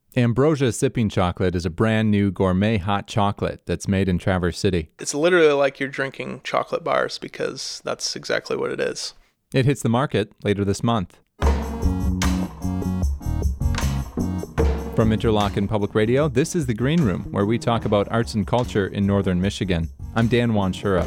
Ambrosia Sipping Chocolate is a brand new gourmet hot chocolate that's made in Traverse City. It's literally like you're drinking chocolate bars because that's exactly what it is. It hits the market later this month. From Interlochen Public Radio, this is The Green Room, where we talk about arts and culture in northern Michigan. I'm Dan Wanshura.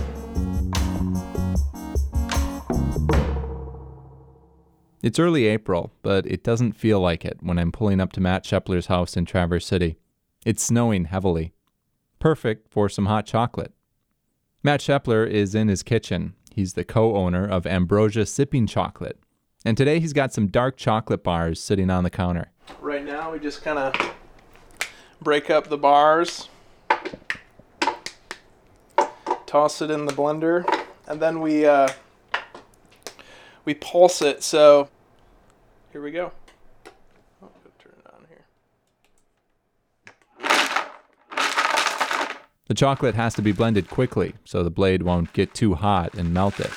It's early April, but it doesn't feel like it when I'm pulling up to Matt Shepler's house in Traverse City. It's snowing heavily. Perfect for some hot chocolate. Matt Shepler is in his kitchen. He's the co-owner of Ambrosia Sipping Chocolate. And today he's got some dark chocolate bars sitting on the counter. Right now we just kind of break up the bars, toss it in the blender, and then we pulse it. So here we go. Oh, I'll turn it on here. The chocolate has to be blended quickly so the blade won't get too hot and melt it.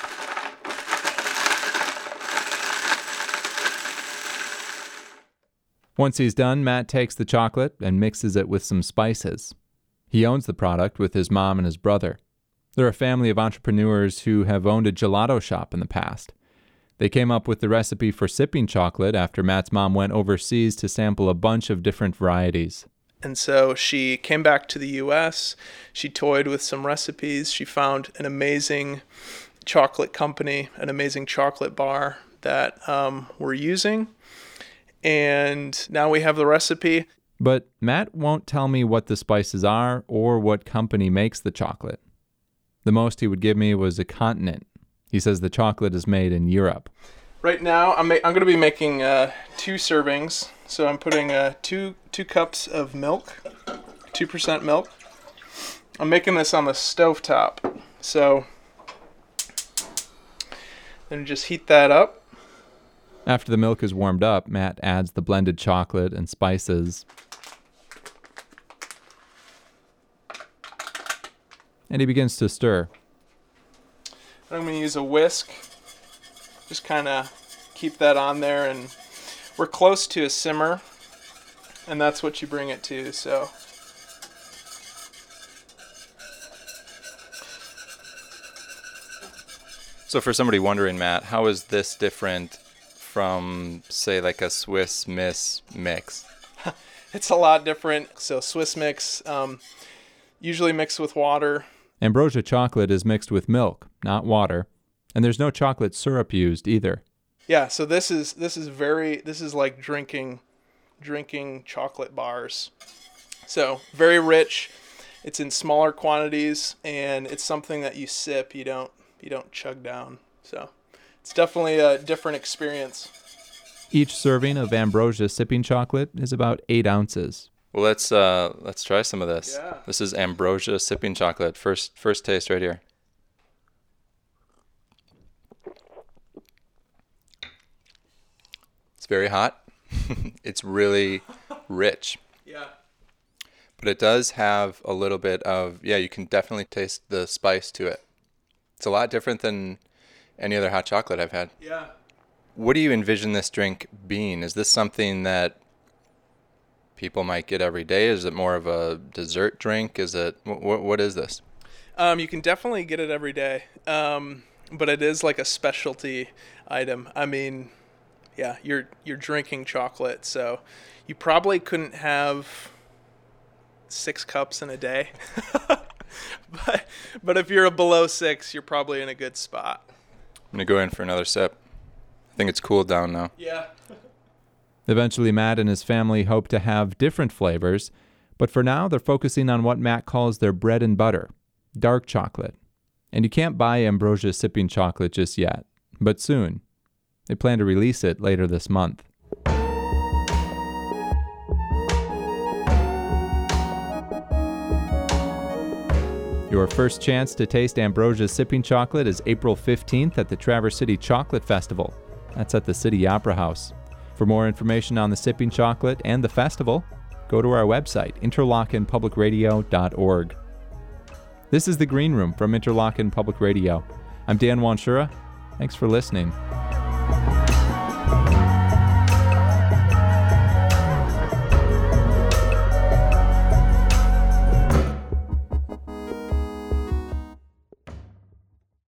Once he's done, Matt takes the chocolate and mixes it with some spices. He owns the product with his mom and his brother. They're a family of entrepreneurs who have owned a gelato shop in the past. They came up with the recipe for sipping chocolate after Matt's mom went overseas to sample a bunch of different varieties. And so she came back to the U.S., she toyed with some recipes, she found an amazing chocolate company, an amazing chocolate bar that we're using. And now we have the recipe. But Matt won't tell me what the spices are or what company makes the chocolate. The most he would give me was a continent. He says the chocolate is made in Europe. Right now, I'm going to be making 2 servings. So I'm putting 2 cups of milk, 2% milk. I'm making this on the stovetop. So then just heat that up. After the milk is warmed up, Matt adds the blended chocolate and spices. And he begins to stir. I'm going to use a whisk. Just kind of keep that on there, and we're close to a simmer, and that's what you bring it to. So for somebody wondering, Matt, how is this different from, say, like a Swiss Miss mix? It's a lot different. So Swiss mix, usually mixed with water. Ambrosia chocolate is mixed with milk, not water, and there's no chocolate syrup used either. Yeah, so this is like drinking chocolate bars. So very rich. It's in smaller quantities, and it's something that you sip. You don't chug down. So it's definitely a different experience. Each serving of Ambrosia Sipping Chocolate is about 8 ounces. Well, let's try some of this. Yeah. This is Ambrosia Sipping Chocolate. First taste right here. It's very hot. It's really rich. Yeah. But it does have a little bit of, you can definitely taste the spice to it. It's a lot different than any other hot chocolate I've had. Yeah. What do you envision this drink being? Is this something that people might get every day? Is it more of a dessert drink? Is it, what is this? You can definitely get it every day. But it is like a specialty item. I mean, yeah, you're drinking chocolate, so you probably couldn't have 6 cups in a day. But if you're below 6, you're probably in a good spot. I'm going to go in for another sip. I think it's cooled down now. Yeah. Eventually, Matt and his family hope to have different flavors, but for now, they're focusing on what Matt calls their bread and butter, dark chocolate. And you can't buy Ambrosia Sipping Chocolate just yet, but soon. They plan to release it later this month. Your first chance to taste Ambrosia Sipping Chocolate is April 15th at the Traverse City Chocolate Festival. That's at the City Opera House. For more information on the Sipping Chocolate and the festival, go to our website, interlochenpublicradio.org. This is The Green Room from Interlochen Public Radio. I'm Dan Wanshura. Thanks for listening.